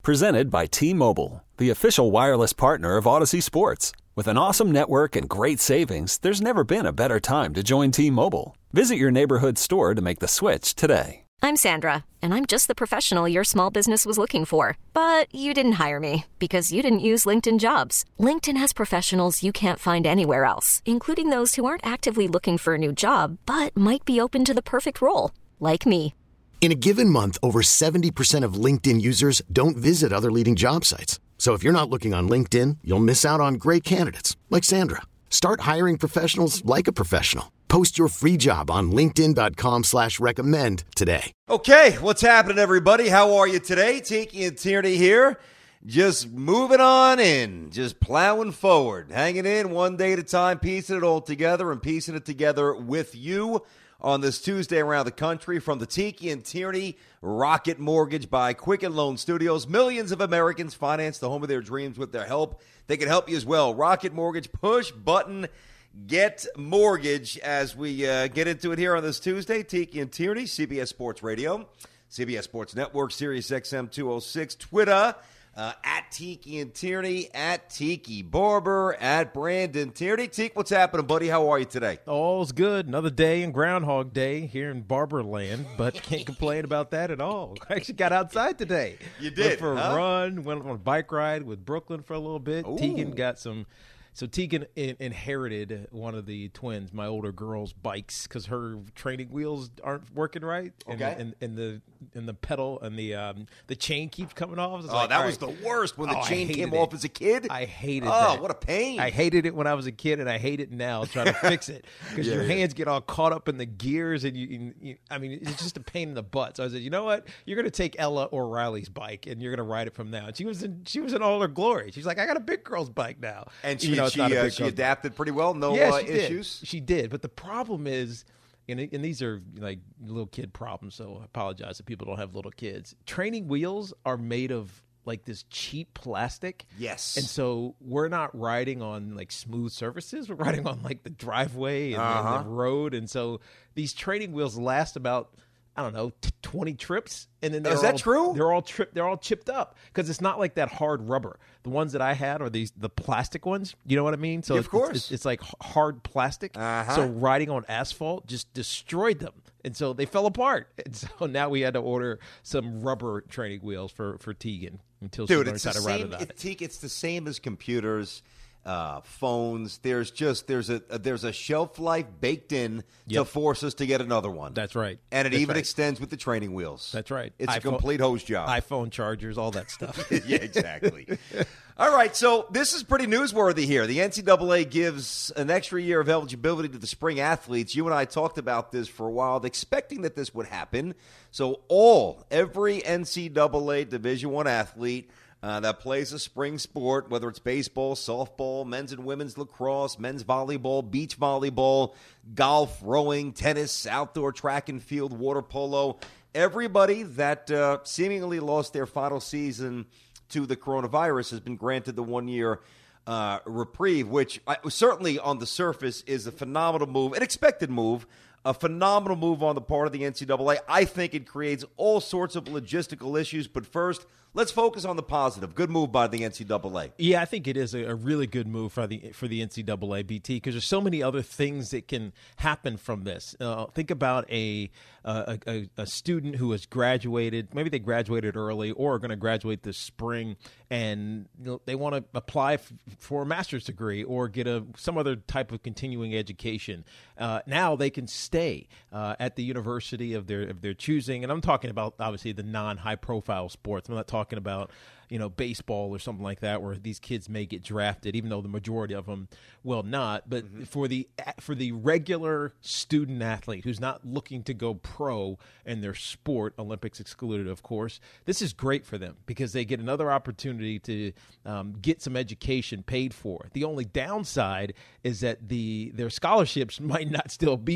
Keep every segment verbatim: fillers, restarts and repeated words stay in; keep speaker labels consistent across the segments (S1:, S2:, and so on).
S1: Presented by T-Mobile, the official wireless partner of Odyssey Sports. With an awesome network and great savings, there's never been a better time to join T-Mobile. Visit your neighborhood store to make the switch today.
S2: I'm Sandra, and I'm just the professional your small business was looking for. But you didn't hire me because you didn't use LinkedIn Jobs. LinkedIn has professionals you can't find anywhere else, including those who aren't actively looking for a new job, but might be open to the perfect role, like me.
S3: In a given month, over seventy percent of LinkedIn users don't visit other leading job sites. So if you're not looking on LinkedIn, you'll miss out on great candidates like Sandra. Start hiring professionals like a professional. Post your free job on linkedin.com slash recommend today.
S4: Okay, what's happening, everybody? How are you today? Tiki and Tierney here. Just moving on in, just plowing forward, hanging in one day at a time, piecing it all together and piecing it together with you on this Tuesday around the country from the Tiki and Tierney Rocket Mortgage by Quicken Loan Studios. Millions of Americans finance the home of their dreams with their help. They can help you as well. Rocket Mortgage, push button, get mortgage. As we uh, get into it here on this Tuesday, Tiki and Tierney, C B S Sports Radio, C B S Sports Network, Sirius X M two oh six, Twitter, Uh, at Tiki and Tierney, at Tiki Barber, at Brandon Tierney. Tiki, what's happening, buddy? How are you today?
S5: All's good. Another day in Groundhog Day here in Barberland, but can't complain about that at all. I actually got outside today.
S4: You did,
S5: Went for
S4: huh?
S5: a run, went on a bike ride with Brooklyn for a little bit.
S4: Ooh.
S5: Tegan got some – so Tegan in, inherited one of the twins, my older girl's bikes, because her training wheels aren't working right. And,
S4: Okay.
S5: And, and the and the pedal and the um, the chain keeps coming off.
S4: Oh,
S5: like,
S4: that
S5: all
S4: was
S5: right.
S4: the worst when the
S5: Oh, I
S4: chain
S5: hated
S4: came
S5: it.
S4: off as a kid.
S5: I hated
S4: oh,
S5: that.
S4: what a pain.
S5: I hated it when I was a kid, and I hate it now trying to fix it because
S4: Yeah,
S5: your
S4: yeah.
S5: hands get all caught up in the gears, and you, you, you I mean, it's just a pain in the butt. So I said, you know what? You're going to take Ella or Riley's bike, and you're going to ride it from now. And she was in, she was in all her glory. She's like, I got a big girl's bike now.
S4: And she,
S5: Even though it's
S4: she,
S5: not a
S4: uh,
S5: big
S4: she
S5: girl's bike.
S4: adapted pretty well. No
S5: Yeah,
S4: uh,
S5: she did.
S4: issues.
S5: She did, but the problem is, and, and these are like little kid problems, so I apologize if people don't have little kids. Training wheels are made of like this cheap plastic.
S4: Yes.
S5: And so we're not riding on like smooth surfaces. We're riding on like the driveway and,
S4: Uh-huh.
S5: and the road. And so these training wheels last about, I don't know, t- twenty trips, and then they're
S4: Is that
S5: all,
S4: true?
S5: They're all tripped. They're all chipped up because it's not like that hard rubber. The ones that I had are these the plastic ones. You know what I mean? So
S4: Yeah, of
S5: it's,
S4: course.
S5: it's, it's like h- hard plastic.
S4: Uh-huh.
S5: So riding on asphalt just destroyed them, and so they fell apart. And so now we had to order some rubber training wheels for for Tegan until
S4: Dude,
S5: she
S4: it's
S5: learns
S4: the
S5: how to ride
S4: same.
S5: it on
S4: It,
S5: it.
S4: Tiki, it's the same as computers, uh, phones. There's just there's a, a there's a shelf life baked in to
S5: Yep.
S4: force us to get another one.
S5: That's right.
S4: And it
S5: That's
S4: even
S5: right.
S4: extends with the training wheels.
S5: That's right.
S4: It's a
S5: iPhone-
S4: complete hose job.
S5: iPhone chargers, all that stuff.
S4: Yeah, exactly. All right, so this is pretty newsworthy here. The N C double A gives an extra year of eligibility to the spring athletes. You and I talked about this for a while, expecting that this would happen. So all, every N C double A Division I athlete uh, that plays a spring sport, whether it's baseball, softball, men's and women's lacrosse, men's volleyball, beach volleyball, golf, rowing, tennis, outdoor track and field, water polo, everybody that uh, seemingly lost their final season to the coronavirus has been granted the one-year uh, reprieve, which I, certainly on the surface is a phenomenal move, an expected move, a phenomenal move on the part of the N C double A. I think it creates all sorts of logistical issues, but first, let's focus on the positive. Good move by the N C double A.
S5: Yeah, I think it is a, a really good move for the for the N C double A, B T, because there's so many other things that can happen from this. Uh, think about a, a, a a student who has graduated. Maybe they graduated early or are going to graduate this spring, and you know, they want to apply f- for a master's degree or get a some other type of continuing education. Uh, now they can stay uh, at the university of their of their choosing, and I'm talking about obviously the non-high profile sports. I'm not talking about you know baseball or something like that where these kids may get drafted, even though the majority of them will not. But mm-hmm. for the for the regular student athlete who's not looking to go pro in their sport, Olympics excluded, of course, this is great for them because they get another opportunity to um, get some education paid for. The only downside is that the their scholarships might not still be there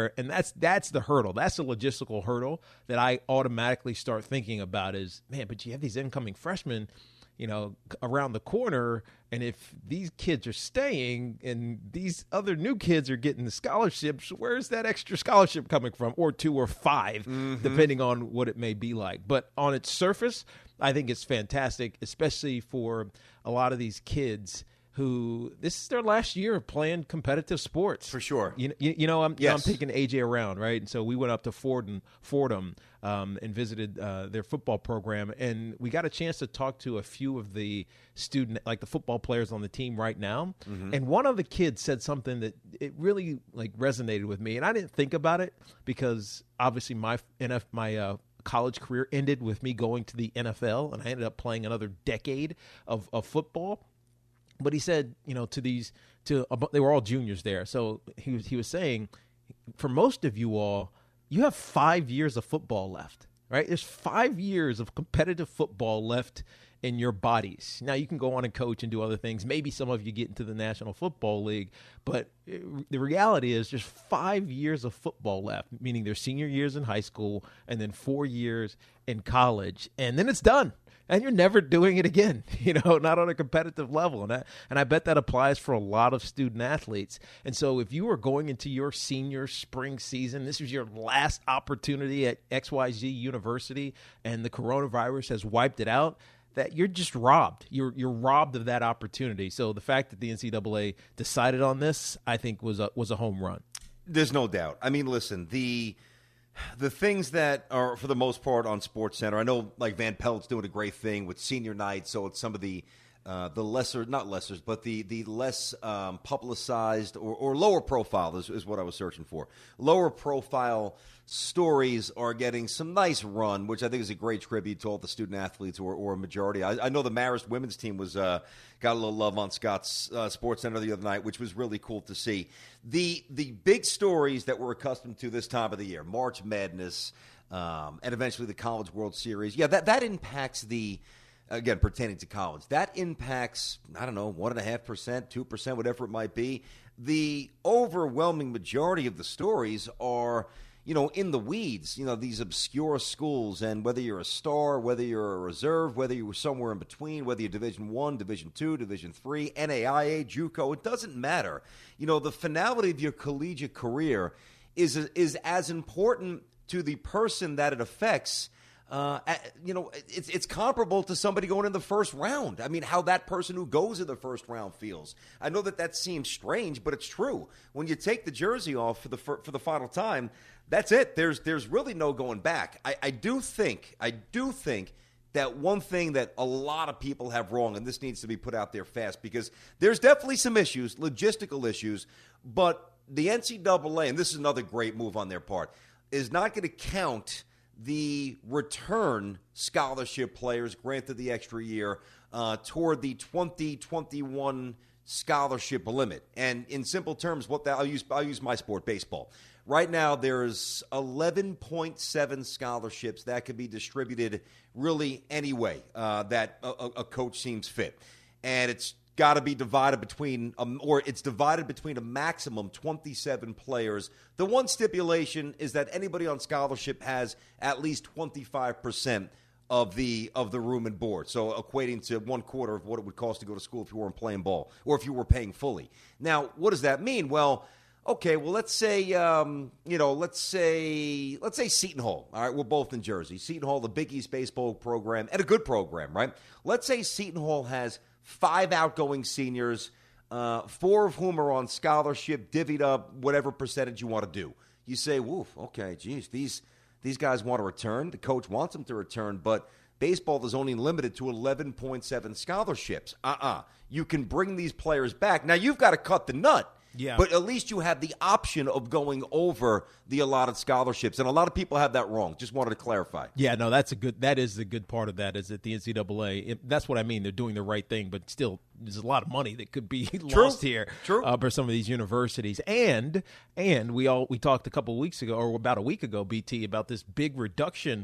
S5: there. And that's that's the hurdle. That's the logistical hurdle that I automatically start thinking about is, man, but you have these incoming freshmen, you know, around the corner. And if these kids are staying and these other new kids are getting the scholarships, where's that extra scholarship coming from? Or two or five, mm-hmm. depending on what it may be like. But on its surface, I think it's fantastic, especially for a lot of these kids who this is their last year of playing competitive sports.
S4: For sure.
S5: You, you, you know, I'm,
S4: yes.
S5: I'm taking A J around, right? And so we went up to Fordham, Fordham um, and visited uh, their football program, and we got a chance to talk to a few of the student, like the football players on the team right now. Mm-hmm. And one of the kids said something that it really like resonated with me, and I didn't think about it because obviously my N F my uh, college career ended with me going to the N F L, and I ended up playing another decade of, of football. But he said, you know, to these, to they were all juniors there. So he was he was saying, for most of you all, you have five years of football left, right? There's five years of competitive football left in your bodies. Now you can go on and coach and do other things. Maybe some of you get into the National Football League, but the reality is there's five years of football left, meaning their senior years in high school and then four years in college, and then it's done. And you're never doing it again, you know, not on a competitive level. And I, and I bet that applies for a lot of student athletes. And so if you are going into your senior spring season, this is your last opportunity at X Y Z University, and the coronavirus has wiped it out, that you're just robbed. You're you're robbed of that opportunity. So the fact that the N C double A decided on this, I think, was a, was a home run.
S4: There's no doubt. I mean, listen, the – The things that are, for the most part, on SportsCenter, I know, like Van Pelt's doing a great thing with senior night, so it's some of the uh, the lesser, not lessers, but the the less um, publicized or, or lower profile is, is what I was searching for. Lower profile stories are getting some nice run, which I think is a great tribute to all the student athletes, or, or a majority. I, I know the Marist women's team was uh, got a little love on Scott's uh, SportsCenter the other night, which was really cool to see. The the big stories that we're accustomed to this time of the year, March Madness, um, and eventually the College World Series, yeah, that, that impacts the, again, pertaining to college, that impacts, I don't know, one point five percent, two percent, whatever it might be. The overwhelming majority of the stories are, you know, in the weeds, you know, these obscure schools, and whether you're a star, whether you're a reserve, whether you were somewhere in between, whether you're Division One, Division Two, Division Three, N A I A, JUCO, it doesn't matter. You know, the finality of your collegiate career is is as important to the person that it affects. Uh, you know, it's it's comparable to somebody going in the first round. I mean, how that person who goes in the first round feels. I know that that seems strange, but it's true. When you take the jersey off for the for, for the final time, that's it. There's there's really no going back. I, I do think I do think that one thing that a lot of people have wrong, and this needs to be put out there fast, because there's definitely some issues, logistical issues, but the N C double A, and this is another great move on their part, is not going to count the return scholarship players granted the extra year uh, toward the twenty twenty-one scholarship limit. And in simple terms, what that, I'll use I'll use my sport, baseball. Right now, there's eleven point seven scholarships that can be distributed really any way uh, that a, a coach seems fit, and it's got to be divided between, um, or it's divided between a maximum twenty-seven players. The one stipulation is that anybody on scholarship has at least twenty-five percent of the of the room and board, so equating to one quarter of what it would cost to go to school if you weren't playing ball, or if you were paying fully. Now, what does that mean? Well, okay, well, let's say, um, you know, let's say, let's say Seton Hall. All right, we're both in Jersey. Seton Hall, the Big East baseball program, and a good program, right? Let's say Seton Hall has five outgoing seniors, uh, four of whom are on scholarship, divvied up whatever percentage you want to do. You say, woof, okay, geez, these these guys want to return. The coach wants them to return, but baseball is only limited to eleven point seven scholarships. Uh-uh. You can bring these players back. Now, you've got to cut the nut.
S5: Yeah.
S4: But at least you have the option of going over the allotted scholarships. And a lot of people have that wrong. Just wanted to clarify.
S5: Yeah, no, that's a good, that is the good part of that, is that the N C double A, it, that's what I mean. They're doing the right thing, but still, there's a lot of money that could be
S4: True.
S5: lost here
S4: True.
S5: Uh, for some of these universities. And, and we all, we talked a couple of weeks ago, or about a week ago, B T, about this big reduction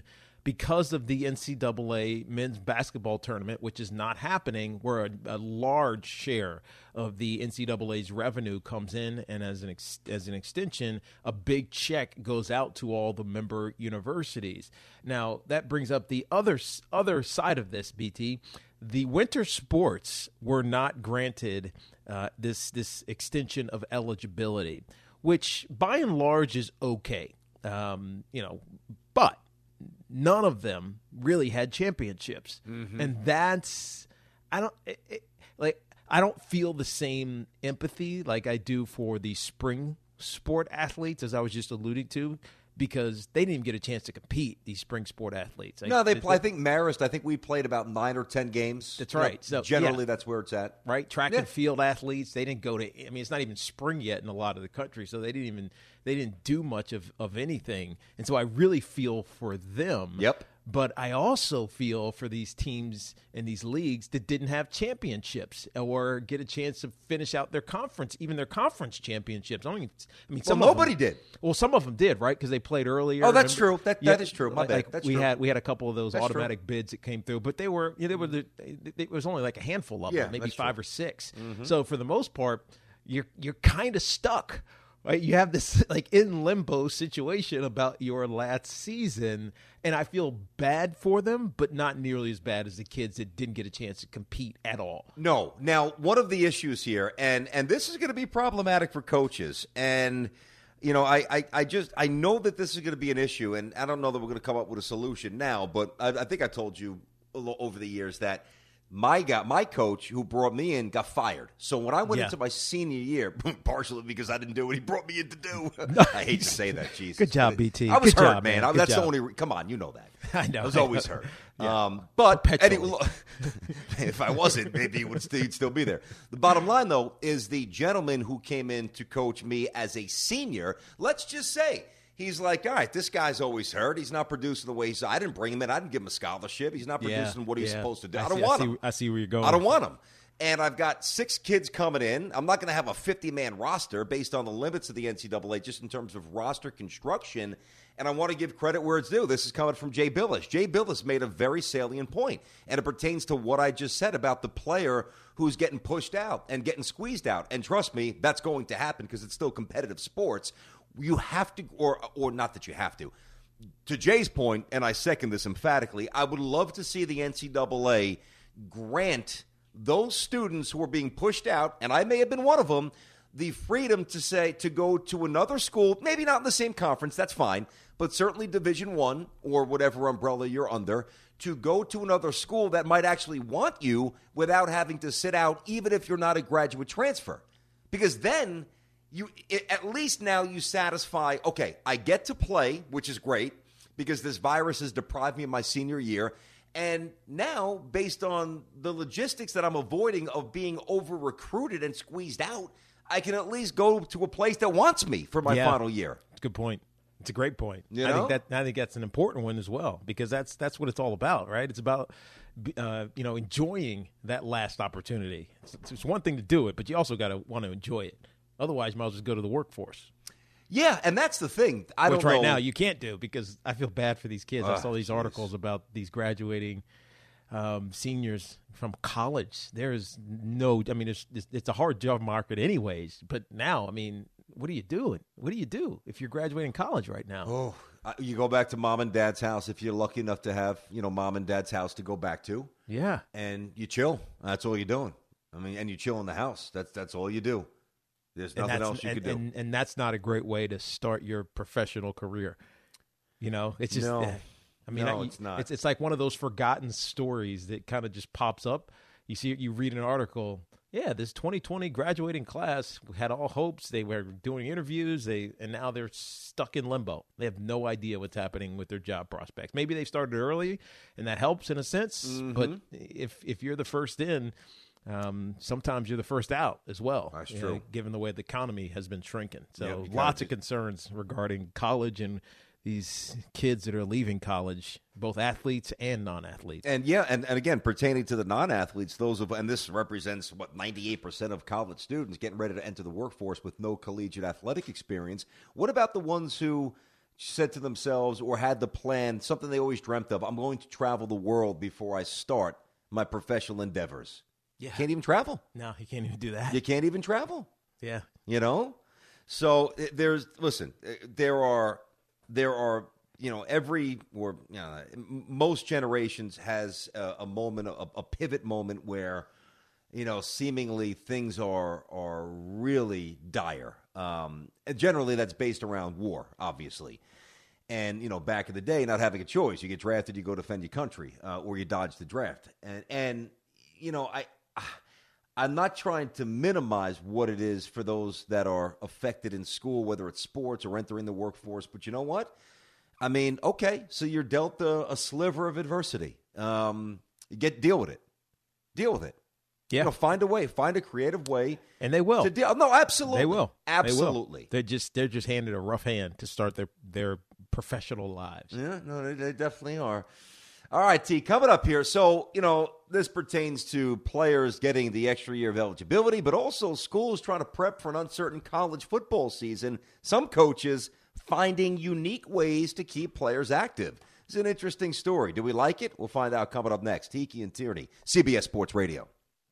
S5: because of the N C double A men's basketball tournament, which is not happening, where a, a large share of the N C double A's revenue comes in, and as an ex, as an extension, a big check goes out to all the member universities. Now, that brings up the other other side of this, B T. The winter sports were not granted uh, this this extension of eligibility, which by and large is okay. Um, you know, but none of them really had championships. Mm-hmm. And that's, I don't, it, it, like, I don't feel the same empathy like I do for the spring sport athletes, as I was just alluding to, because they didn't even get a chance to compete, these spring sport athletes.
S4: No, they play. I think Marist, I think we played about nine or ten games.
S5: That's right.
S4: You know,
S5: so
S4: generally,
S5: yeah.
S4: that's where it's at.
S5: Right? Track
S4: yeah.
S5: and field athletes, they didn't go to, I mean, it's not even spring yet in a lot of the country, so they didn't even, they didn't do much of, of anything. And so I really feel for them.
S4: Yep.
S5: But I also feel for these teams and these leagues that didn't have championships or get a chance to finish out their conference, even their conference championships. I, don't even, I mean, some
S4: well,
S5: of
S4: nobody
S5: them,
S4: did.
S5: Well, some of them did, right? Because they played earlier.
S4: Oh, that's
S5: remember?
S4: true. That
S5: yeah,
S4: that is true. My
S5: like,
S4: bad.
S5: Like
S4: that's
S5: we
S4: true.
S5: had we had a couple of those
S4: that's
S5: automatic
S4: true.
S5: bids that came through, but they were you know, they were the, it was only like a handful of
S4: yeah,
S5: them, maybe five
S4: true.
S5: or six.
S4: Mm-hmm.
S5: So for the most part, you're you're kind of stuck. Right, you have this like in limbo situation about your last season, and I feel bad for them, but not nearly as bad as the kids that didn't get a chance to compete at all.
S4: No. Now, one of the issues here, and and this is going to be problematic for coaches, and you know, I, I, I just I know that this is going to be an issue, and I don't know that we're going to come up with a solution now, but I, I think I told you over the years that My guy, my coach who brought me in got fired. So when I went
S5: yeah.
S4: into my senior year, partially because I didn't do what he brought me in to do. I hate to say that, Jesus.
S5: Good job, B T.
S4: I was
S5: Good
S4: hurt,
S5: job,
S4: man.
S5: man.
S4: I,
S5: Good
S4: that's
S5: job.
S4: the only. Re- Come on, you know that.
S5: I know.
S4: I was always hurt.
S5: yeah.
S4: um, but
S5: Perpetually.
S4: anyway, if I wasn't, maybe it would still, he'd still be there. The bottom line, though, is the gentleman who came in to coach me as a senior. Let's just say. He's like, all right, this guy's always hurt. He's not producing the way he's. I didn't bring him in. I didn't give him a scholarship. He's not producing
S5: yeah,
S4: what he's
S5: yeah.
S4: supposed to do.
S5: I,
S4: I don't
S5: see,
S4: want
S5: I see,
S4: him.
S5: I see where you're going.
S4: I don't want him. And I've got six kids coming in. I'm not going to have a fifty-man roster based on the limits of the N C double A, just in terms of roster construction. And I want to give credit where it's due. This is coming from Jay Billis. Jay Billis made a very salient point, and it pertains to what I just said about the player who's getting pushed out and getting squeezed out. And trust me, that's going to happen because it's still competitive sports. You have to, or or not that you have to. To Jay's point, and I second this emphatically, I would love to see the N C double A grant those students who are being pushed out, and I may have been one of them, the freedom to say to go to another school, maybe not in the same conference, that's fine, but certainly Division One or whatever umbrella you're under, to go to another school that might actually want you without having to sit out, even if you're not a graduate transfer. Because then you at least now you satisfy, okay, I get to play, which is great, because this virus has deprived me of my senior year. And now, based on the logistics that I'm avoiding of being over-recruited and squeezed out, I can at least go to a place that wants me for my
S5: yeah.
S4: final year.
S5: It's a good point. It's a great point.
S4: You
S5: I
S4: know?
S5: think that I think that's an important one as well, because that's that's what it's all about, right? It's about uh, you know enjoying that last opportunity. It's, it's one thing to do it, but you also got to want to enjoy it. Otherwise, you might as well just go to the workforce.
S4: Yeah, and that's the thing. I
S5: Which
S4: don't
S5: right
S4: know.
S5: now you can't do, because I feel bad for these kids.
S4: Uh,
S5: I saw these
S4: geez.
S5: articles about these graduating um, seniors from college. There is no, I mean, it's, it's it's a hard job market anyways. But now, I mean, what are you doing? What do you do if you're graduating college right now?
S4: Oh, uh, you go back to mom and dad's house if you're lucky enough to have, you know, mom and dad's house to go back to.
S5: Yeah.
S4: And you chill. That's all you're doing. I mean, and you chill in the house. That's that's all you do. There's
S5: And
S4: nothing
S5: that's-
S4: else you
S5: and,
S4: could do.
S5: And, and that's not a great way to start your professional career. You know, it's just,
S4: No.
S5: eh, I mean,
S4: No,
S5: I,
S4: it's not.
S5: It's, it's like one of those forgotten stories that kind of just pops up. You see, you read an article. Yeah, this twenty twenty graduating class had all hopes. They were doing interviews. They and now they're stuck in limbo. They have no idea what's happening with their job prospects. Maybe they started early, and that helps in a sense.
S4: Mm-hmm.
S5: But if if you're the first in, Um, sometimes you're the first out as well.
S4: That's
S5: you
S4: true.
S5: know, given the way the economy has been shrinking. So
S4: Yep, you gotta
S5: lots
S4: do-
S5: of concerns regarding college and these kids that are leaving college, both athletes and non-athletes.
S4: And yeah, and, and again, pertaining to the non-athletes, those of, and this represents what ninety-eight percent of college students getting ready to enter the workforce with no collegiate athletic experience. What about the ones who said to themselves or had the plan, something they always dreamt of, I'm going to travel the world before I start my professional endeavors.
S5: Yeah.
S4: Can't even travel.
S5: No, you can't even do that.
S4: You can't even travel.
S5: Yeah.
S4: You know? So there's, listen, there are, there are, you know, every, or you know, most generations has a, a moment, a, a pivot moment where, you know, seemingly things are are really dire. Um, and generally, that's based around war, obviously. And, you know, back in the day, not having a choice. You get drafted, you go defend your country, uh, or you dodge the draft. And, and you know, I, I'm not trying to minimize what it is for those that are affected in school, whether it's sports or entering the workforce. But you know what? I mean, okay, so you're dealt a, a sliver of adversity. Um, you get deal with it. Deal with it.
S5: Yeah.
S4: You know, find a way, find a creative way,
S5: and they will.
S4: To deal. No, absolutely,
S5: they will.
S4: Absolutely,
S5: they will. They're just they're just handed a rough hand to start their their professional lives.
S4: Yeah, no, they, they definitely are. All right, T, coming up here. So you know, this pertains to players getting the extra year of eligibility, but also schools trying to prep for an uncertain college football season. Some coaches finding unique ways to keep players active. It's an interesting story. Do we like it? We'll find out coming up next. Tiki and Tierney, C B S Sports Radio.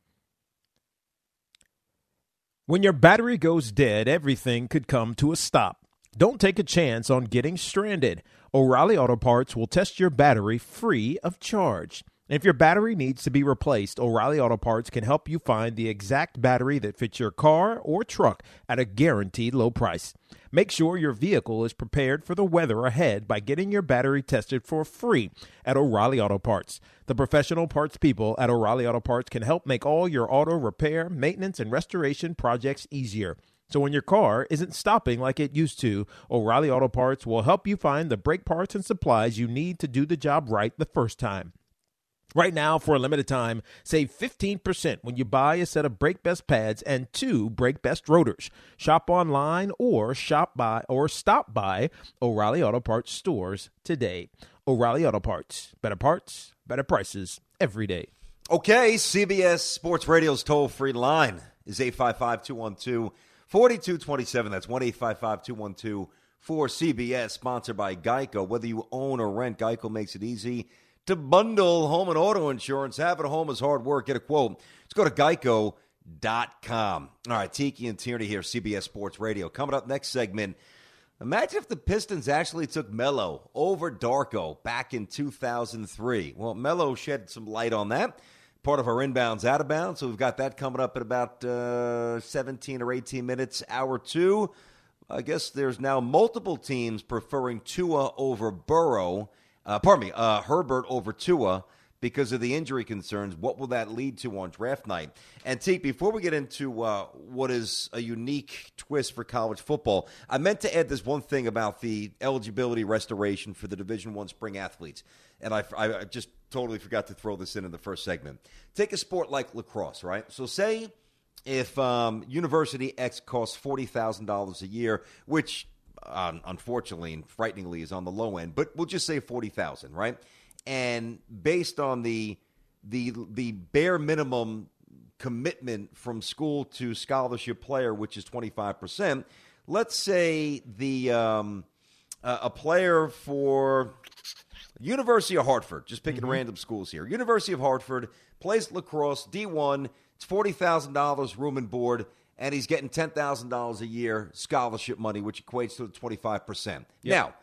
S5: When your battery goes dead, everything could come to a stop. Don't take a chance on getting stranded. O'Reilly Auto Parts will test your battery free of charge. If your battery needs to be replaced, O'Reilly Auto Parts can help you find the exact battery that fits your car or truck at a guaranteed low price. Make sure your vehicle is prepared for the weather ahead by getting your battery tested for free at O'Reilly Auto Parts. The professional parts people at O'Reilly Auto Parts can help make all your auto repair, maintenance, and restoration projects easier. So when your car isn't stopping like it used to, O'Reilly Auto Parts will help you find the brake parts and supplies you need to do the job right the first time. Right now, for a limited time, save fifteen percent when you buy a set of BrakeBest pads and two BrakeBest rotors. Shop online or shop by or stop by O'Reilly Auto Parts stores today. O'Reilly Auto Parts. Better parts, better prices every day.
S4: Okay, C B S Sports Radio's toll-free line is eight five five, two one two, four two two seven. That's one eight five five, two one two, four C B S, sponsored by Geico. Whether you own or rent, Geico makes it easy to bundle home and auto insurance. Having a home is hard work. Get a quote. Let's go to geico dot com. All right, Tiki and Tierney here, C B S Sports Radio. Coming up next segment, imagine if the Pistons actually took Melo over Darko back in two thousand three. Well, Melo shed some light on that. Part of our inbounds, out of bounds. So we've got that coming up in about uh, seventeen or eighteen minutes, hour two. I guess there's now multiple teams preferring Tua over Burrow. Uh, pardon me, uh, Herbert over Tua because of the injury concerns. What will that lead to on draft night? And, T, before we get into uh, what is a unique twist for college football, I meant to add this one thing about the eligibility restoration for the Division I spring athletes. And I, I just totally forgot to throw this in in the first segment. Take a sport like lacrosse, right? So say if um, University X costs forty thousand dollars a year, which – Um, unfortunately and frighteningly is on the low end, but we'll just say forty thousand, right? And based on the the the bare minimum commitment from school to scholarship player, which is twenty-five percent, let's say the um, uh, a player for University of Hartford, just picking mm-hmm. random schools here, University of Hartford plays lacrosse D one, it's forty thousand dollars room and board, and he's getting ten thousand dollars a year scholarship money, which equates to twenty-five percent. Yep. Now,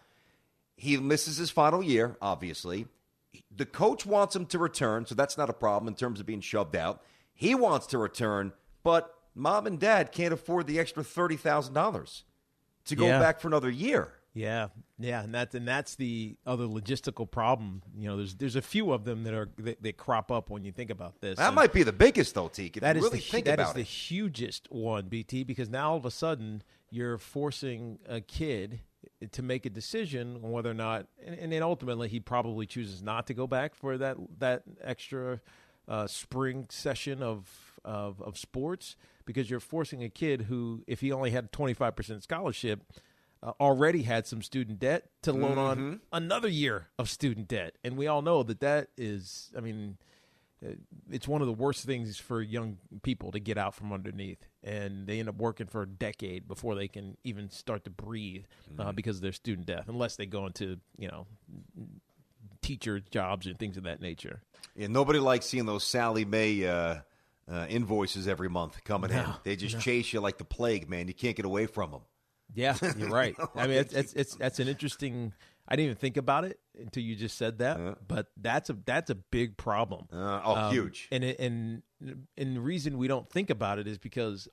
S4: he misses his final year, obviously. The coach wants him to return, so that's not a problem in terms of being shoved out. He wants to return, but mom and dad can't afford the extra thirty thousand dollars to go
S5: yeah.
S4: back for another year.
S5: Yeah, yeah, and that's and that's the other logistical problem. You know, there's there's a few of them that are that, that crop up when you think about this.
S4: That
S5: and
S4: might be the biggest, though, Teak. If
S5: that
S4: you
S5: is
S4: really
S5: the,
S4: think
S5: that
S4: about
S5: is
S4: it.
S5: the hugest one, B T, because now all of a sudden you're forcing a kid to make a decision on whether or not, and, and then ultimately he probably chooses not to go back for that that extra uh, spring session of, of of sports, because you're forcing a kid who, if he only had twenty-five percent scholarship, Uh, already had some student debt to loan
S4: mm-hmm.
S5: on another year of student debt. And we all know that that is, I mean, it's one of the worst things for young people to get out from underneath, and they end up working for a decade before they can even start to breathe uh, mm-hmm. because of their student debt, unless they go into, you know, teacher jobs and things of that nature.
S4: Yeah, nobody likes seeing those Sally Mae uh, uh, invoices every month coming no, in. They just no. chase you like the plague, man. You can't get away from them.
S5: Yeah, you're right. I mean, it's, it's it's that's an interesting. I didn't even think about it until you just said that, uh, but that's a that's a big problem.
S4: Uh, oh, um, huge.
S5: And it, and and the reason we don't think about it is because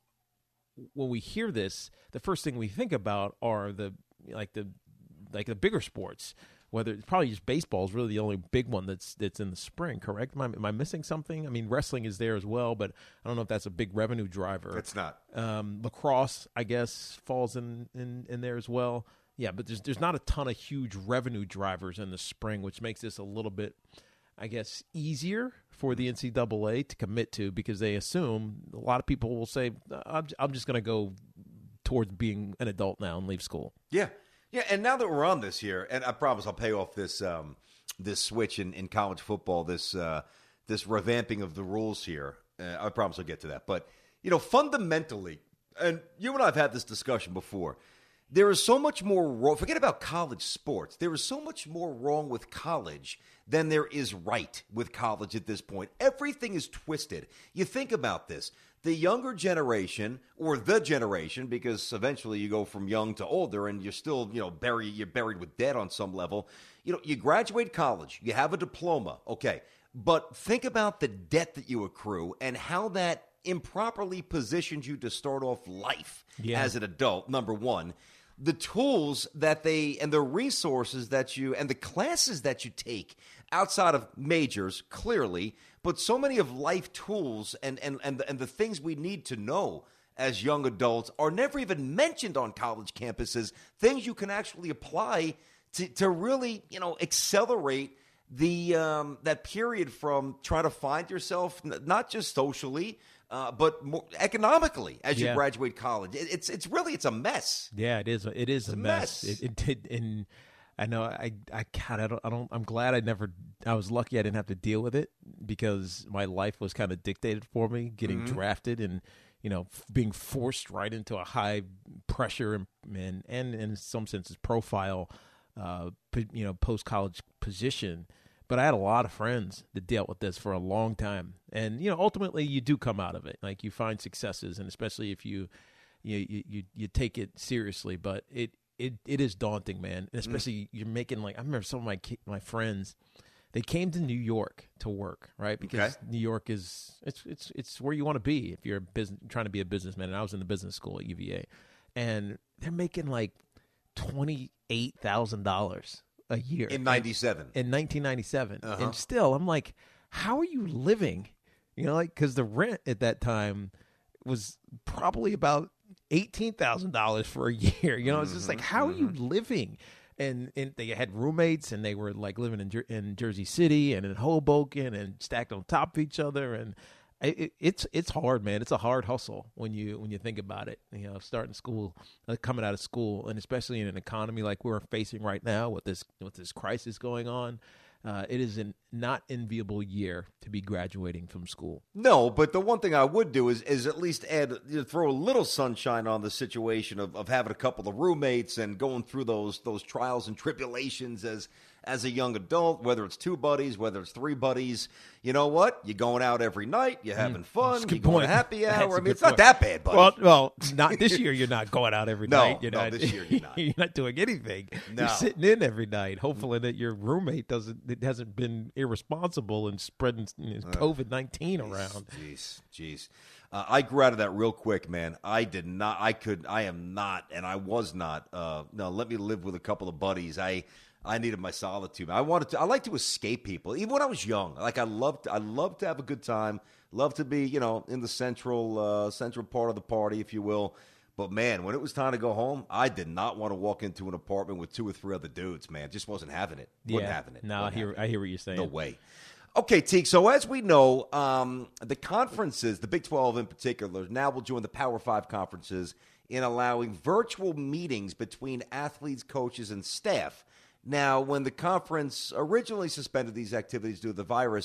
S5: when we hear this, the first thing we think about are the like the like the bigger sports. Whether it's probably just baseball is really the only big one that's that's in the spring, correct? Am I, am I missing something? I mean, wrestling is there as well, but I don't know if that's a big revenue driver.
S4: It's not.
S5: Um, lacrosse, I guess, falls in, in, in there as well. Yeah, but there's there's not a ton of huge revenue drivers in the spring, which makes this a little bit, I guess, easier for the N C double A to commit to, because they assume a lot of people will say, I'm, I'm just going to go towards being an adult now and leave school.
S4: Yeah. Yeah, and now that we're on this here, and I promise I'll pay off this um, this switch in, in college football, this uh, this revamping of the rules here. Uh, I promise I'll get to that. But, you know, fundamentally, and you and I have had this discussion before, there is so much more wrong. Forget about college sports. There is so much more wrong with college than there is right with college at this point. Everything is twisted. You think about this. The younger generation, or the generation, because eventually you go from young to older and you're still, you know, buried, you're buried with debt on some level. You know, you graduate college, you have a diploma, okay. But think about the debt that you accrue and how that improperly positions you to start off life yeah. as an adult, number one. The tools that they, and the resources that you, and the classes that you take outside of majors, clearly, but so many of life tools and, and, and, the, and the things we need to know as young adults are never even mentioned on college campuses, things you can actually apply to, to really, you know, accelerate the um, that period from trying to find yourself, not just socially, Uh, but more economically, as
S5: yeah.
S4: you graduate college, it, it's it's really it's a mess.
S5: Yeah, it is. It is
S4: it's
S5: a mess. mess. It, it, it, and I know I I God, I don't I don't I'm glad I never I was lucky I didn't have to deal with it, because my life was kind of dictated for me, getting mm-hmm. drafted and, you know, being forced right into a high pressure and and, and in some senses profile, uh, you know, post college position. But I had a lot of friends that dealt with this for a long time. And, you know, ultimately you do come out of it. Like, you find successes, and especially if you you you, you take it seriously. But it, it, it is daunting, man. And especially mm. you're making, like, I remember some of my my friends, they came to New York to work, right? Because okay. New York is, it's it's it's where you want to be if you're a business, trying to be a businessman. And I was in the business school at U V A. And they're making like twenty-eight thousand dollars a year
S4: in ninety-seven,
S5: in nineteen ninety-seven,
S4: uh-huh.
S5: and still, I'm like, how are you living? You know, like, because the rent at that time was probably about eighteen thousand dollars for a year. You know, it's just like, how mm-hmm. are you living? And and they had roommates, and they were like living in Jer- in Jersey City and in Hoboken, and stacked on top of each other, and it, it's it's hard, man. It's a hard hustle when you when you think about it. You know, starting school, uh, coming out of school, and especially in an economy like we're facing right now with this with this crisis going on, uh, it is a not enviable year to be graduating from school.
S4: No, but the one thing I would do is is at least add, you know, throw a little sunshine on the situation of, of having a couple of roommates and going through those those trials and tribulations as. As a young adult, whether it's two buddies, whether it's three buddies, you know what? You're going out every night. You're having fun. You're going to happy hour. I mean, it's not that bad, buddy.
S5: Well, well, not this year. You're not going out every
S4: no,
S5: night. You're
S4: no,
S5: not,
S4: this year you're not.
S5: You're not doing anything.
S4: No.
S5: You're sitting in every night, hopefully that your roommate doesn't it hasn't been irresponsible and spreading COVID nineteen around.
S4: Jeez, jeez. Uh, I grew out of that real quick, man. I did not. I could. I am not, and I was not. Uh, no, let me live with a couple of buddies. I. I needed my solitude. I wanted to. I like to escape people, even when I was young. Like I loved. I loved to have a good time. Loved to be, you know, in the central uh, central part of the party, if you will. But man, when it was time to go home, I did not want to walk into an apartment with two or three other dudes. Man, just wasn't having it. Wasn't
S5: yeah.
S4: having it.
S5: No, I hear. I hear what you're saying.
S4: No way. Okay, Teague. So as we know, um, the conferences, the Big twelve in particular, now will join the Power Five conferences in allowing virtual meetings between athletes, coaches, and staff. Now, when the conference originally suspended these activities due to the virus,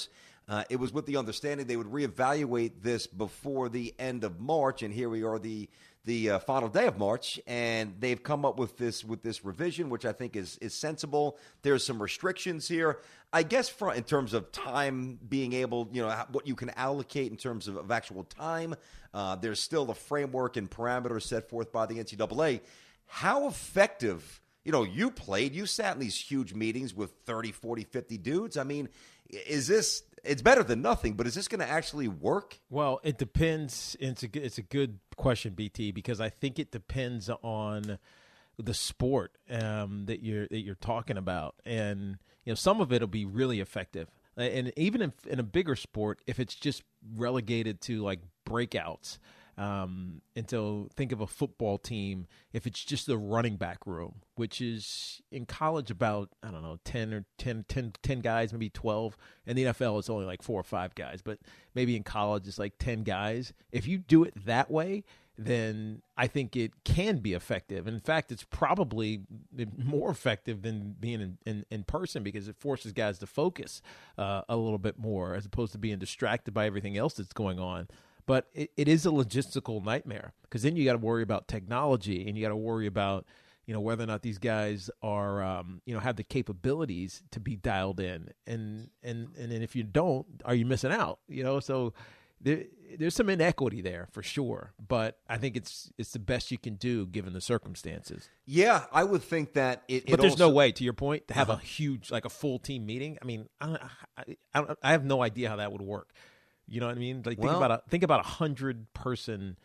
S4: Uh, it was with the understanding they would reevaluate this before the end of March, and here we are, the the uh, final day of March, and they've come up with this with this revision, which I think is is sensible. There's some restrictions here, I guess, for, in terms of time being able, you know, what you can allocate in terms of, of actual time. Uh, there's still the framework and parameters set forth by the N C double A. How effective, you know, you played, you sat in these huge meetings with thirty, forty, fifty dudes. I mean, is this, it's better than nothing, but is this going to actually work?
S5: Well, it depends. It's a, it's a good question, B T, because I think it depends on the sport um, that you're that you're talking about. And, you know, some of it will be really effective. And even in, in a bigger sport, if it's just relegated to like breakouts, um, and so think of a football team, if it's just the running back room, which is in college about, I don't know, ten or ten, ten, ten guys, maybe twelve. In the N F L, it's only like four or five guys, but maybe in college it's like ten guys. If you do it that way, then I think it can be effective. In fact, it's probably more effective than being in, in, in person, because it forces guys to focus uh, a little bit more as opposed to being distracted by everything else that's going on. But it, it is a logistical nightmare, because then you got to worry about technology, and you got to worry about, you know, whether or not these guys are, um, you know, have the capabilities to be dialed in. And, and, and then if you don't, are you missing out? You know, so there, there's some inequity there for sure, but I think it's it's the best you can do given the circumstances.
S4: Yeah, I would think that it.
S5: But
S4: it
S5: there's
S4: also,
S5: no way, to your point, to have
S4: uh-huh.
S5: a huge, like a full team meeting. I mean, I, I, I, I have no idea how that would work. You know what I mean? Like, think
S4: Well,
S5: about a think about a hundred person,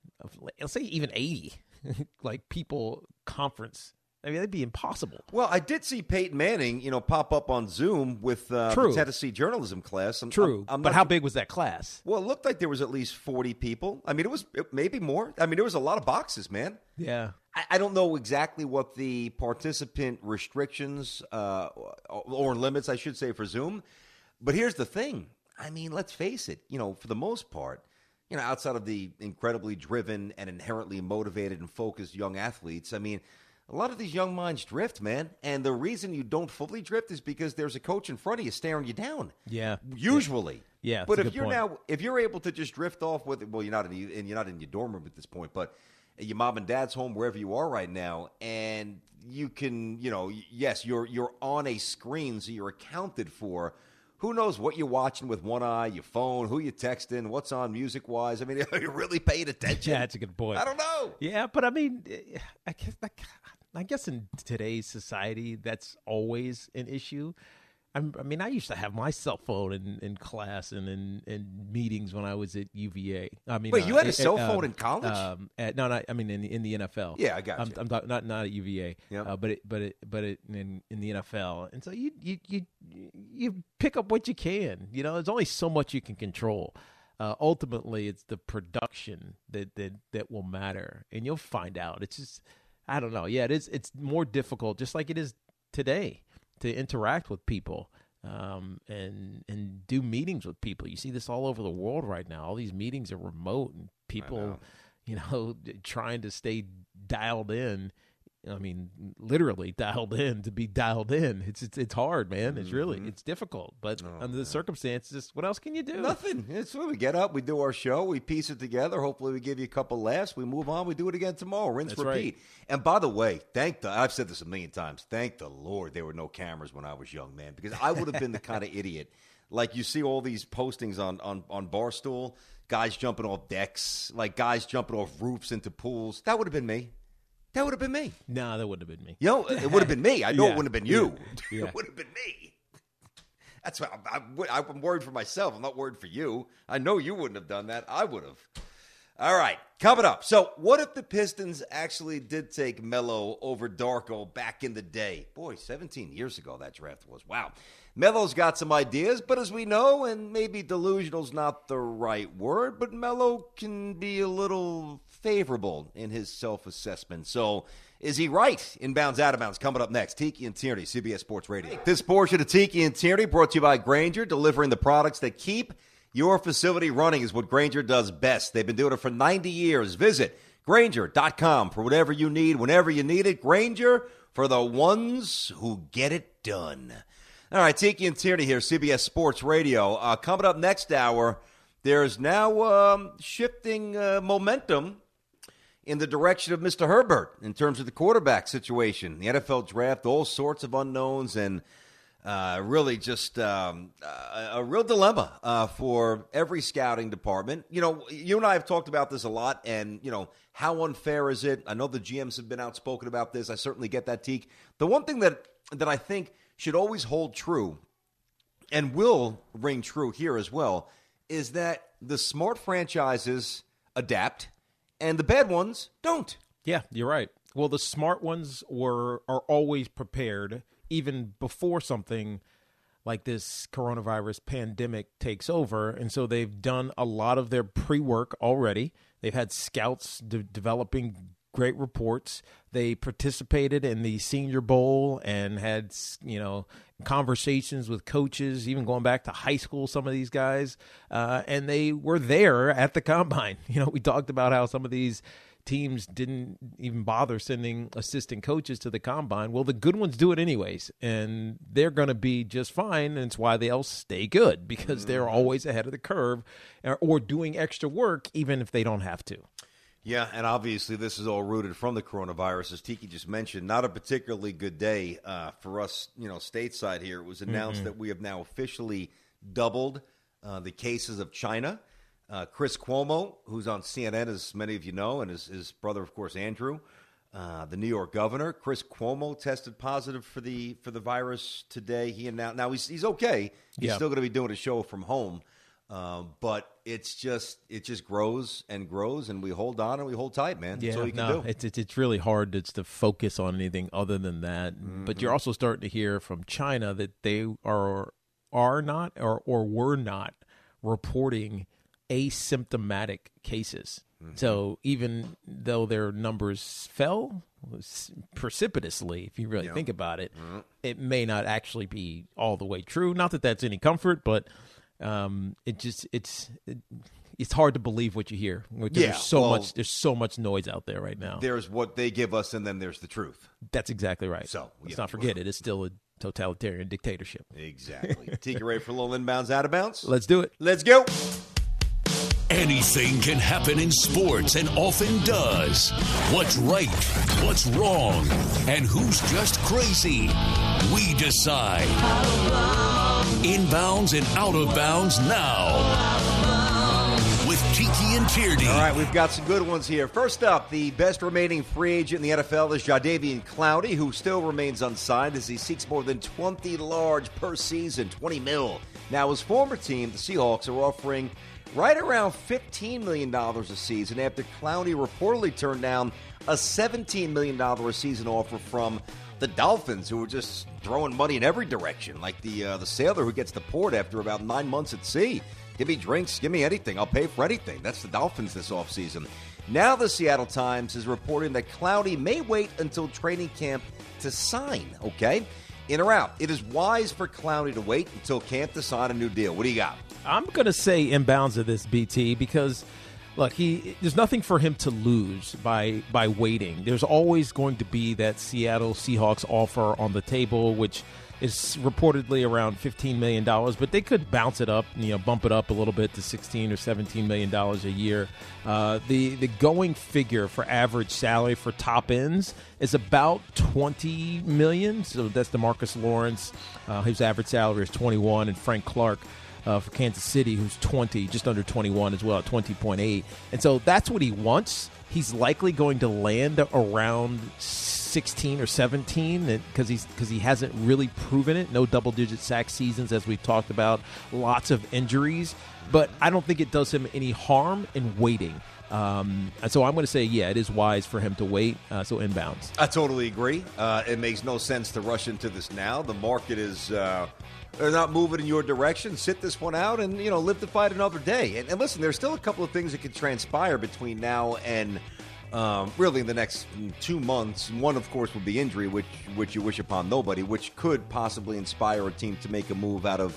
S5: let's say even eighty, like people conference. I mean, that'd be impossible.
S4: Well, I did see Peyton Manning, you know, pop up on Zoom with uh, the Tennessee journalism class. I'm,
S5: True,
S4: I'm, I'm
S5: but
S4: not
S5: how
S4: sure.
S5: big was that class?
S4: Well, it looked like there was at least forty people. I mean, it was it, maybe more. I mean, there was a lot of boxes, man.
S5: Yeah.
S4: I, I don't know exactly what the participant restrictions uh, or limits, I should say, for Zoom. But here's the thing. I mean, let's face it, you know, for the most part, you know, outside of the incredibly driven and inherently motivated and focused young athletes, I mean, a lot of these young minds drift, man. And the reason you don't fully drift is because there's a coach in front of you staring you down.
S5: Yeah.
S4: Usually.
S5: Yeah.
S4: But
S5: that's a
S4: if
S5: good
S4: you're
S5: point.
S4: now, if you're able to just drift off with, well, you're not in, the, and you're not in your dorm room at this point, but your mom and dad's home, wherever you are right now, and you can, you know, yes, you're you're on a screen, so you're accounted for. Who knows what you're watching with one eye, your phone, who you're texting, what's on music-wise. I mean, are you really paying attention?
S5: Yeah, that's a good point.
S4: I don't know.
S5: Yeah, but I mean, I guess, I guess in today's society, that's always an issue. I'm, I mean, I used to have my cell phone in, in class and in, in meetings when I was at U V A. I mean,
S4: Wait,
S5: uh,
S4: you had a
S5: at,
S4: cell
S5: at,
S4: phone
S5: um,
S4: in college?
S5: Um, at, no, not, I mean in the, in the N F L.
S4: Yeah, I got
S5: I'm,
S4: you.
S5: I'm talking, not not at U V A,
S4: Yep.
S5: uh, but it, but it, but it, in in the N F L. And so you you you you pick up what you can. You know, there's only so much you can control. Uh, ultimately, it's the production that, that that will matter, and you'll find out. It's just, I don't know. Yeah, it is. It's more difficult, just like it is today, to interact with people. Um, and and do meetings with people. You see this all over the world right now. All these meetings are remote, and people,
S4: know.
S5: you know, trying to stay dialed in. I mean, literally dialed in to be dialed in. It's it's, it's hard, man. It's really it's difficult. But
S4: Oh,
S5: under the circumstances, what else can you do?
S4: Nothing. It's when we get up, we do our show, we piece it together. Hopefully, we give you a couple laughs. We move on. We do it again tomorrow. Rinse,
S5: That's
S4: repeat.
S5: right.
S4: And by the way, thank the. I've said this a million times. Thank the Lord there were no cameras when I was young, man, because I would have been the kind of idiot. Like you see all these postings on on on Barstool, guys jumping off decks, like guys jumping off roofs into pools. That would have been me. That would have been me.
S5: No, that wouldn't have been me.
S4: You know, it would have been me. I know
S5: Yeah.
S4: it wouldn't have been you.
S5: Yeah.
S4: It would have been me. That's why I'm, I'm, I'm worried for myself. I'm not worried for you. I know you wouldn't have done that. I would have. All right, coming up. So what if the Pistons actually did take Melo over Darko back in the day? Boy, seventeen years ago that draft was. Wow. Melo's got some ideas, but as we know, and maybe delusional's not the right word, but Melo can be a little favorable in his self-assessment. So is he right? Inbounds, out of bounds, coming up next. Tiki and Tierney, C B S Sports Radio. This portion of Tiki and Tierney brought to you by Grainger, delivering the products that keep your facility running is what Grainger does best. They've been doing it for ninety years. Visit Grainger dot com for whatever you need, whenever you need it. Grainger, for the ones who get it done. All right, Tiki and Tierney here, C B S Sports Radio. Uh, coming up next hour, there's now um, shifting uh, momentum in the direction of Mister Herbert in terms of the quarterback situation. The N F L draft, all sorts of unknowns, and uh, really just um, a, a real dilemma uh, for every scouting department. You know, you and I have talked about this a lot, and, you know, how unfair is it? I know the G Ms have been outspoken about this. I certainly get that, Teak. The one thing that that I think should always hold true and will ring true here as well is that the smart franchises adapt and the bad ones don't.
S5: Yeah, you're right. Well, the smart ones were are always prepared even before something like this coronavirus pandemic takes over. And so they've done a lot of their pre-work already. They've had scouts de- developing great reports. They participated in the Senior Bowl and had, you know, conversations with coaches, even going back to high school, some of these guys. Uh, and they were there at the combine. You know, we talked about how some of these teams didn't even bother sending assistant coaches to the combine. Well, the good ones do it anyways, and they're going to be just fine. And it's why they'll stay good, because they're always ahead of the curve or, or doing extra work, even if they don't have to.
S4: Yeah, and obviously this is all rooted from the coronavirus, as Tiki just mentioned. Not a particularly good day uh, for us, you know, stateside here. It was announced mm-hmm. that we have now officially doubled uh, the cases of China. Uh, Chris Cuomo, who's on C N N, as many of you know, and his, his brother, of course, Andrew, uh, the New York governor, Chris Cuomo tested positive for the for the virus today. He announced. Now he's he's okay. He's yeah. still going to be doing a show from home. Um, but it's just it just grows and grows, and we hold on and we hold tight, man.
S5: Yeah,
S4: That's all you can
S5: no,
S4: do.
S5: It's, it's it's really hard to, to focus on anything other than that. Mm-hmm. But you're also starting to hear from China that they are are not or or were not reporting asymptomatic cases. Mm-hmm. So even though their numbers fell precipitously, if you really yeah. think about it, mm-hmm. it may not actually be all the way true. Not that that's any comfort, but um, it just it's it, it's hard to believe what you hear. Because
S4: yeah,
S5: there's so
S4: well,
S5: much there's so much noise out there right now.
S4: There's what they give us, and then there's the truth.
S5: That's exactly right.
S4: So
S5: let's
S4: yeah,
S5: not forget it. It's still a totalitarian dictatorship.
S4: Exactly. Take it ready for a little inbounds, out of bounds.
S5: Let's do it.
S4: Let's go.
S6: Anything can happen in sports and often does. What's right, what's wrong, and who's just crazy? We decide. Inbounds and out of bounds now. With Tiki and Tierney.
S4: All right, we've got some good ones here. First up, the best remaining free agent in the N F L is Jadeveon Clowney, who still remains unsigned as he seeks more than twenty large per season, twenty mil. Now, his former team, the Seahawks, are offering right around fifteen million dollars a season after Clowney reportedly turned down a seventeen million dollars a season offer from the Dolphins, who were just throwing money in every direction, like the uh, the sailor who gets to port after about nine months at sea. Give me drinks, give me anything, I'll pay for anything. That's the Dolphins this offseason. Now the Seattle Times is reporting that Clowney may wait until training camp to sign, okay? In or out, it is wise for Clowney to wait until camp to sign a new deal. What do you got?
S5: I'm going to say inbounds of this, B T, because, look, he there's nothing for him to lose by by waiting. There's always going to be that Seattle Seahawks offer on the table, which is reportedly around fifteen million dollars, but they could bounce it up, you know, bump it up a little bit to sixteen or seventeen million dollars a year. Uh, the, the going figure for average salary for top ends is about twenty million dollars. So that's DeMarcus Lawrence, uh, whose average salary is twenty-one, and Frank Clark Uh, for Kansas City, who's twenty, just under twenty-one as well, at twenty point eight. And so that's what he wants. He's likely going to land around sixteen or seventeen because he's because he hasn't really proven it. No double-digit sack seasons, as we've talked about. Lots of injuries. But I don't think it does him any harm in waiting. Um, and so I'm going to say, yeah, it is wise for him to wait. Uh, so inbounds.
S4: I totally agree. Uh, it makes no sense to rush into this now. The market is uh, they're not moving in your direction. Sit this one out and, you know, live to fight another day. And, and listen, there's still a couple of things that can transpire between now and um, really in the next two months. One, of course, would be injury, which which you wish upon nobody, which could possibly inspire a team to make a move out of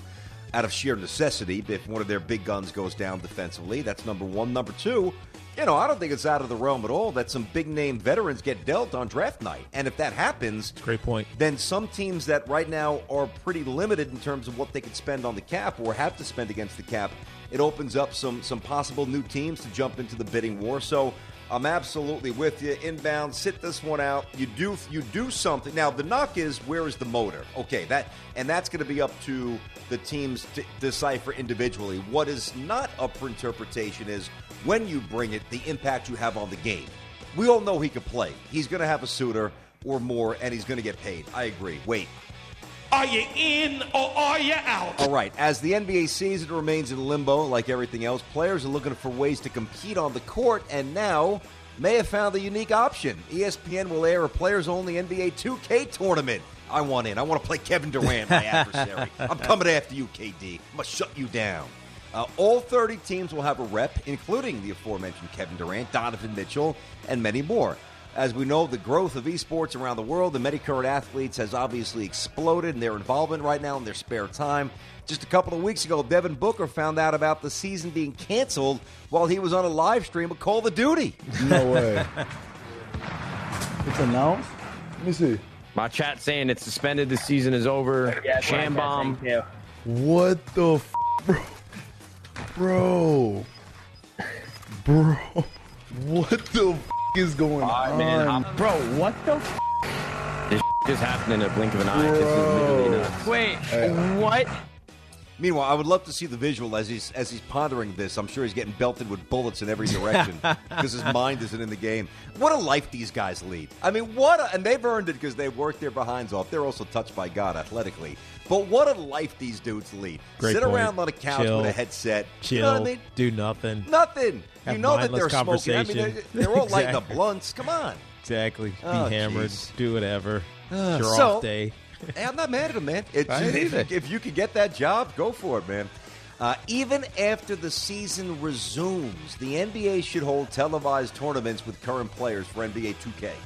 S4: out of sheer necessity if one of their big guns goes down defensively. That's number one. Number two, you know, I don't think it's out of the realm at all that some big-name veterans get dealt on draft night. And if that happens,
S5: great point.
S4: Then some teams that right now are pretty limited in terms of what they can spend on the cap or have to spend against the cap, it opens up some some possible new teams to jump into the bidding war. So I'm absolutely with you. Inbound, sit this one out. You do you do something. Now, the knock is, where is the motor? Okay, that and that's going to be up to the teams to decipher individually. What is not up for interpretation is when you bring it, the impact you have on the game. We all know he can play. He's going to have a suitor or more, and he's going to get paid. I agree. Wait.
S7: Are you in or are you out?
S4: All right. As the N B A season remains in limbo, like everything else, players are looking for ways to compete on the court, and now may have found the unique option. E S P N will air a players-only N B A two K tournament. I want in. I want to play Kevin Durant, my adversary. I'm coming after you, K D. I'm going to shut you down. Uh, all thirty teams will have a rep, including the aforementioned Kevin Durant, Donovan Mitchell, and many more. As we know, the growth of esports around the world and many current athletes has obviously exploded in their involvement right now in their spare time. Just a couple of weeks ago, Devin Booker found out about the season being canceled while he was on a live stream of Call of Duty.
S8: No way. It's announced? Let me see.
S9: My chat saying it's suspended, the season is over.
S10: Yeah,
S9: Sham bomb.
S8: What the f***, bro? Bro. Bro. What the f*** is going on?
S9: Man,
S10: bro, what the f***?
S9: This is happening in a blink of an eye. This is literally nuts.
S10: Wait, hey. What?
S4: Meanwhile, I would love to see the visual as he's as he's pondering this. I'm sure he's getting belted with bullets in every direction because his mind isn't in the game. What a life these guys lead. I mean, what a, and they've earned it because they've worked their behinds off. They're also touched by God athletically. But what a life these dudes lead.
S5: Great
S4: Sit
S5: point.
S4: around on a couch
S5: Chill.
S4: with a headset.
S5: Chill.
S4: You know what I mean?
S5: Do nothing.
S4: Nothing.
S5: Have
S4: you know that
S5: mindless
S4: they're smoking. I mean, they're,
S5: conversation.
S4: they're all lighting
S5: Exactly.
S4: up blunts. Come on.
S5: Exactly.
S4: Oh,
S5: Be hammered.
S4: geez.
S5: Do whatever.
S4: Uh,
S5: it's your
S4: so,
S5: off day.
S4: Hey, I'm not mad at him, man. It's,
S5: I ain't
S4: if,
S5: either.
S4: if you could get that job, go for it, man. Uh, even after the season resumes, the N B A should hold televised tournaments with current players for N B A two K.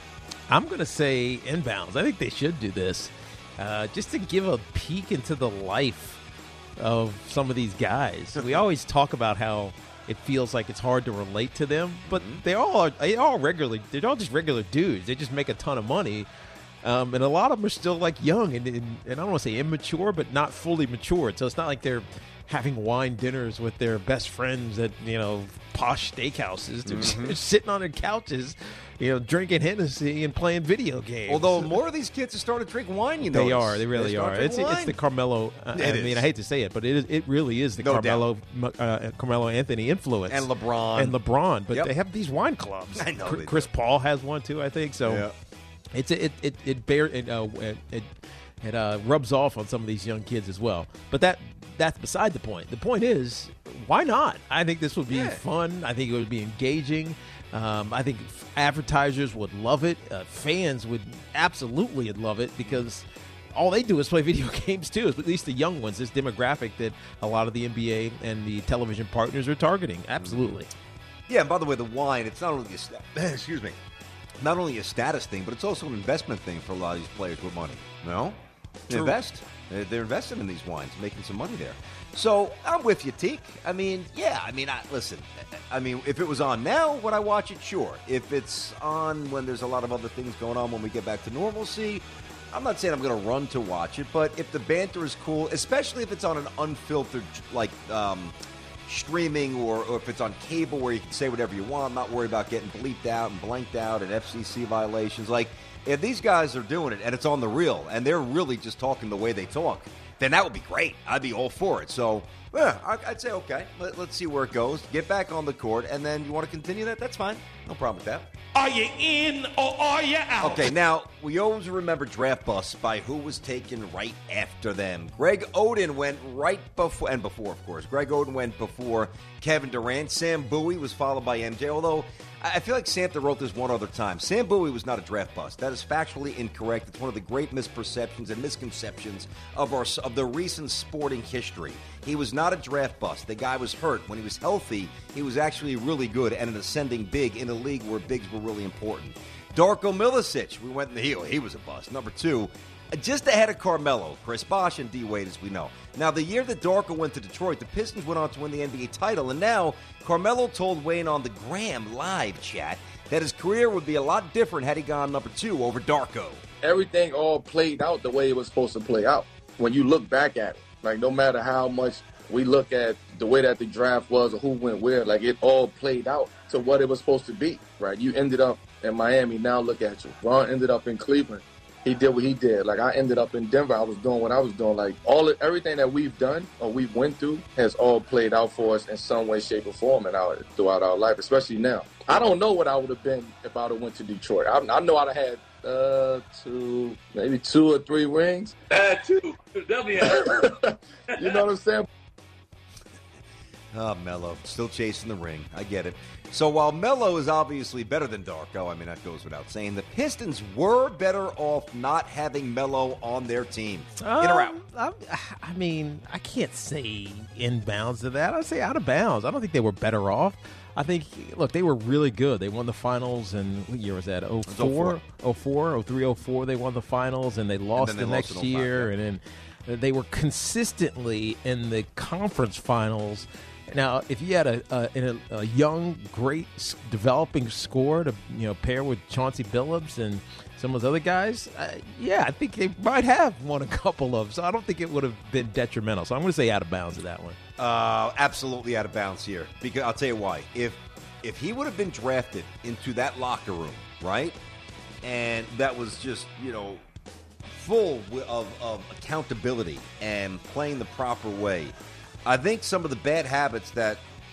S5: I'm going to say inbounds. I think they should do this uh, just to give a peek into the life of some of these guys. We always talk about how it feels like it's hard to relate to them, but they all are, they all regularly, they're all just regular dudes. They just make a ton of money. Um, and a lot of them are still like young and, and, and I don't want to say immature, but not fully matured. So it's not like they're having wine dinners with their best friends at, you know, posh steakhouses. They're
S4: Mm-hmm.
S5: just sitting on their couches, you know, drinking Hennessy and playing video games.
S4: Although more of these kids are starting to drink wine, you know.
S5: They are. They really are. It's it's the Carmelo. Uh,
S4: It
S5: I
S4: is.
S5: mean, I hate to say it, but it is, it really is the
S4: No
S5: Carmelo uh, Carmelo Anthony influence
S4: And LeBron.
S5: and LeBron. But
S4: Yep.
S5: they have these wine clubs.
S4: I know
S5: Chr-
S4: they
S5: Chris
S4: do.
S5: Paul has one too, I think. So
S4: Yeah.
S5: it's it it it bear it uh, it it, it uh, rubs off on some of these young kids as well. But that that's beside the point. The point is, why not? I think this would be
S4: Yeah.
S5: fun. I think it would be engaging. Um, I think advertisers would love it. Uh, fans would absolutely love it because all they do is play video games too. At least the young ones, this demographic that a lot of the N B A and the television partners are targeting. Absolutely.
S4: Yeah, and by the way, the wine, it's not only a sta- excuse me, not only a status thing, but it's also an investment thing for a lot of these players with money. No? They
S5: True.
S4: invest. They're, they're investing in these wines, making some money there. So I'm with you, Teak. I mean, yeah, I mean, I, listen, I mean, if it was on now, would I watch it? Sure. If it's on when there's a lot of other things going on when we get back to normalcy, I'm not saying I'm going to run to watch it, but if the banter is cool, especially if it's on an unfiltered, like, um, streaming or, or if it's on cable where you can say whatever you want, not worry about getting bleeped out and blanked out and F C C violations. Like, if these guys are doing it and it's on the real and they're really just talking the way they talk, then that would be great. I'd be all for it. So, yeah, I'd say, okay, let, let's see where it goes. Get back on the court, and then you want to continue that? That's fine. No problem with that.
S7: Are you in or are you out?
S4: Okay, now, we always remember draft busts by who was taken right after them. Greg Oden went right before, and before, of course. Greg Oden went before Kevin Durant. Sam Bowie was followed by M J, although I feel like Santa wrote this one other time. Sam Bowie was not a draft bust. That is factually incorrect. It's one of the great misperceptions and misconceptions of our of the recent sporting history. He was not a draft bust. The guy was hurt. When he was healthy, he was actually really good and an ascending big in a league where bigs were really important. Darko Milicic, we went in the heel. He was a bust. Number two, just ahead of Carmelo, Chris Bosh, and D-Wade, as we know. Now, the year that Darko went to Detroit, the Pistons went on to win the N B A title, and now Carmelo told Wayne on the Graham live chat that his career would be a lot different had he gone number two over Darko.
S11: Everything all played out the way it was supposed to play out. When you look back at it, like no matter how much we look at the way that the draft was or who went where, like it all played out to what it was supposed to be, right? You ended up in Miami, now look at you. Ron ended up in Cleveland. He did what he did. Like, I ended up in Denver. I was doing what I was doing. Like, all everything that we've done or we went through has all played out for us in some way, shape, or form in our, throughout our life, especially now. I don't know what I would have been if I would have went to Detroit. I, I know I'd have had uh, two, maybe two or three rings.
S7: Uh, two. Definitely had.
S11: You know what I'm saying?
S4: Oh, Melo, still chasing the ring. I get it. So while Melo is obviously better than Darko, I mean, that goes without saying, the Pistons were better off not having Melo on their team.
S5: Um,
S4: In or out?
S5: I, I mean, I can't say inbounds to that. I'd say out of bounds. I don't think they were better off. I think, look, they were really good. They won the finals, and what year was that? oh four? oh four, oh three, oh four, they won the finals, and they lost
S4: and they
S5: the
S4: lost
S5: next
S4: in oh five,
S5: year,
S4: yeah.
S5: and then they were consistently in the conference finals. Now, if you had a, a, a young, great, developing scorer to you know pair with Chauncey Billups and some of those other guys, uh, yeah, I think they might have won a couple of. So I don't think it would have been detrimental. So I'm going to say out of bounds of that one.
S4: Uh, absolutely out of bounds here. Because I'll tell you why. If if he would have been drafted into that locker room, right, and that was just you know full of, of accountability and playing the proper way, I think some of the bad habits that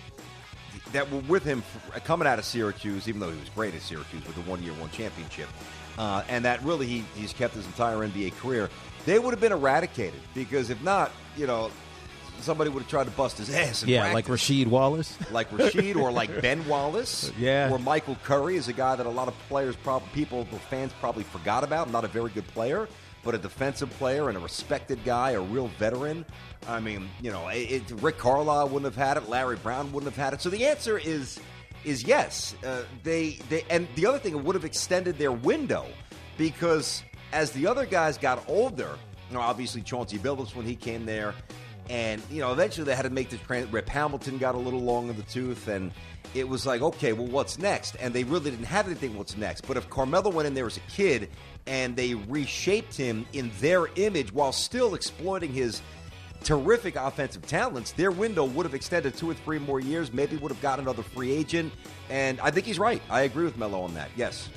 S4: that were with him coming out of Syracuse, even though he was great at Syracuse with the one-year one championship, uh, and that really he, he's kept his entire N B A career, they would have been eradicated. Because if not, you know, somebody would have tried to bust his ass in
S5: Yeah,
S4: practice.
S5: like Rasheed Wallace.
S4: Like Rasheed or like Ben Wallace.
S5: Yeah.
S4: Or Michael Curry is a guy that a lot of players, probably people, fans probably forgot about. Not a very good player, but a defensive player and a respected guy, a real veteran. I mean, you know, it, it, Rick Carlisle wouldn't have had it. Larry Brown wouldn't have had it. So the answer is is yes. Uh, they they and the other thing, it would have extended their window because as the other guys got older, you know, obviously Chauncey Billups when he came there, and you know, eventually they had to make the trans. Rip Hamilton got a little long in the tooth, and it was like, okay, well, what's next? And they really didn't have anything. What's next? But if Carmelo went in there as a kid and they reshaped him in their image while still exploiting his terrific offensive talents, their window would have extended two or three more years, maybe would have got another free agent, and I think he's right. I agree with Melo on that, yes.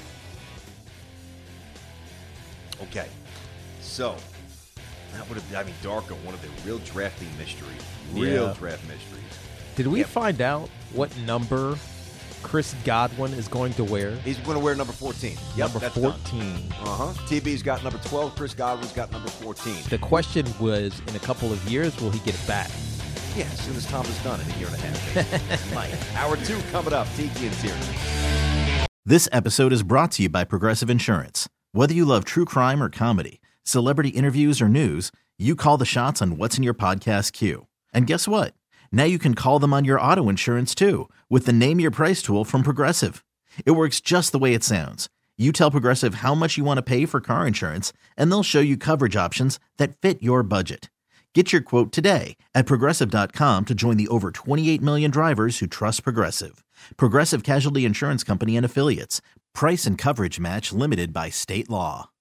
S4: Okay, so that would have, I mean, Darko, one of the real drafting mysteries, real
S5: Yeah.
S4: draft mysteries.
S5: Did we
S4: Yep.
S5: find out what number Chris Godwin is going to wear?
S4: He's going to wear number fourteen. Yep,
S5: Number
S4: that's
S5: fourteen.
S4: Uh-huh. T B's got number twelve. Chris Godwin's got number fourteen.
S5: The question was, in a couple of years, will he get it back?
S4: Yeah, as soon as Tom is done in a year and a half. Mike. Hour two coming up. Tiki and Sirius.
S12: This episode is brought to you by Progressive Insurance. Whether you love true crime or comedy, celebrity interviews or news, you call the shots on what's in your podcast queue. And guess what? Now you can call them on your auto insurance too with the Name Your Price tool from Progressive. It works just the way it sounds. You tell Progressive how much you want to pay for car insurance, and they'll show you coverage options that fit your budget. Get your quote today at Progressive dot com to join the over twenty-eight million drivers who trust Progressive. Progressive Casualty Insurance Company and Affiliates. Price and coverage match limited by state law.